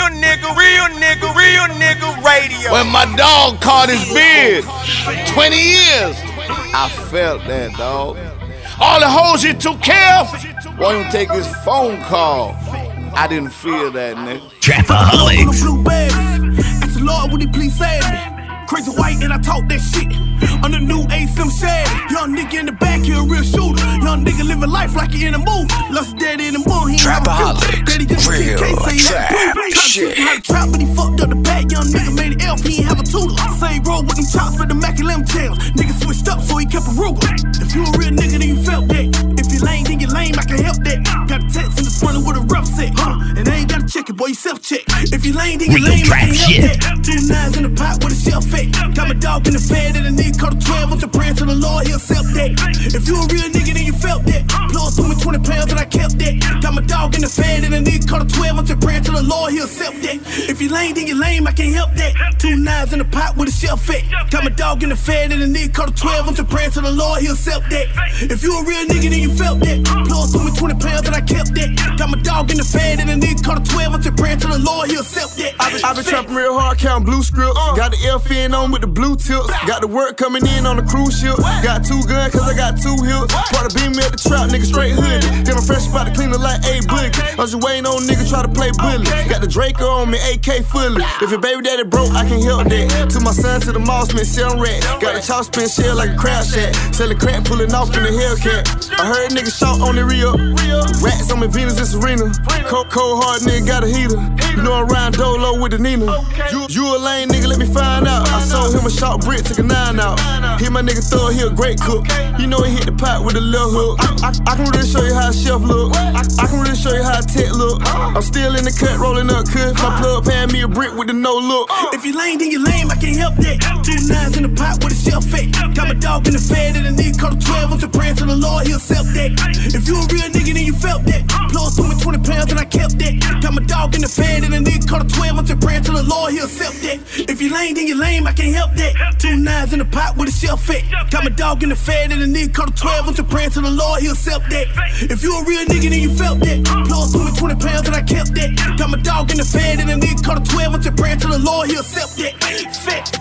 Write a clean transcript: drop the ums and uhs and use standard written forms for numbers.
Real nigga radio. When my dog caught his beard, 20 years, I felt that, dog. All the hoes he took care of, won't even take his phone call. I didn't feel that, nigga. Trapaholics. Ask the Lord, would he please save me? Crazy white and I talk that shit. On the new A Slim Shady. Young nigga in the back, he a real shooter. Young nigga living life like he in a movie. Lost his daddy in the moon, he ain't have a future. Daddy just real trap shit. How to trap, but he fucked up the bag. Young nigga made an elf, he ain't have a tutor. Same roll with them chops with the Mac and Lim tails. Nigga switched up, so he kept a Ruger. If you a real nigga, then you felt that. If you lame, then you lame, I can help that. Got a text in the front with a rough set, and I ain't gotta check it, boy, you self-check. If you lame, then you lame, I can help that. 2 nines in the pot with a shell fake. Got my dog in the fed and a nigga called a 12 with the prayer to the Lord, he'll accept that. If you a real nigga, then you felt that. Plug through me 20 pounds and I kept that. Got my dog in the fed and a nigga called a 12 with the prayer to the Lord, he'll accept that. If you lame, then you lame, I can't help that. 2 nines in the pot with a shell fake. Got my dog in the fed and a nigga called a 12 with the prayer to the Lord, he'll accept that. If you a real nigga, then you felt that. Plug through me 20 pounds and I kept that. Got my dog in the fed and a nigga called a 12 with the prayer to the Lord, he'll accept that. I been trapping real hard, counting blue scripts. Got the L fin on with the blue tips. Got the work coming in on the cruise ship. Got 2 guns cause I got 2 hips. Brought a beam at the trap, nigga straight hood. Then I'm fresh about to clean it like A Boogie. I was just waiting on nigga try to play bully. Got the Draco on me, AK fully. If your baby daddy broke, I can help that. Took my son to the mall, spin selling rat. Got a chop spin shell like a crab shack. Selling crack, pulling off in the Hellcat. I heard niggas shout on the Rio. Rats on me, Venus and Serena. Cold hard nigga got a heater. You know I'm riding Dolo with the Nina. You a lame nigga, let me find out. I sold him a short brick, took a 9 out. Hit my nigga throw, he a great cook. You know he hit the pot with a little hook. I can really show you how a chef look. I can really show you how a tech look. I'm still in the cut, rolling up cut. My plug paying me a brick with the no look. If you lame, then you lame, I can't help that. 2 nines in the pot with a shell fake. Got my dog in the fed and a nigga called a 12 with the prayer to the Lord, he'll accept that. If you a real nigga, then you felt that. Plug through me 20 pounds and I kept that. Got my dog in the fed and a nigga called a 12 with the prayer to the Lord, he'll accept that. If you lame, then you lame, I can't help that. 2 nines in the pot with a shell fake. Got my dog in the fed and a nigga called a 12 with the prayer to the Lord, he'll accept that. If you a real nigga, then you felt that. Plug through me 20 pounds and I kept that. Got my dog in the fed and a nigga called a 12 with the prayer to the Lord, he'll accept that. Fat.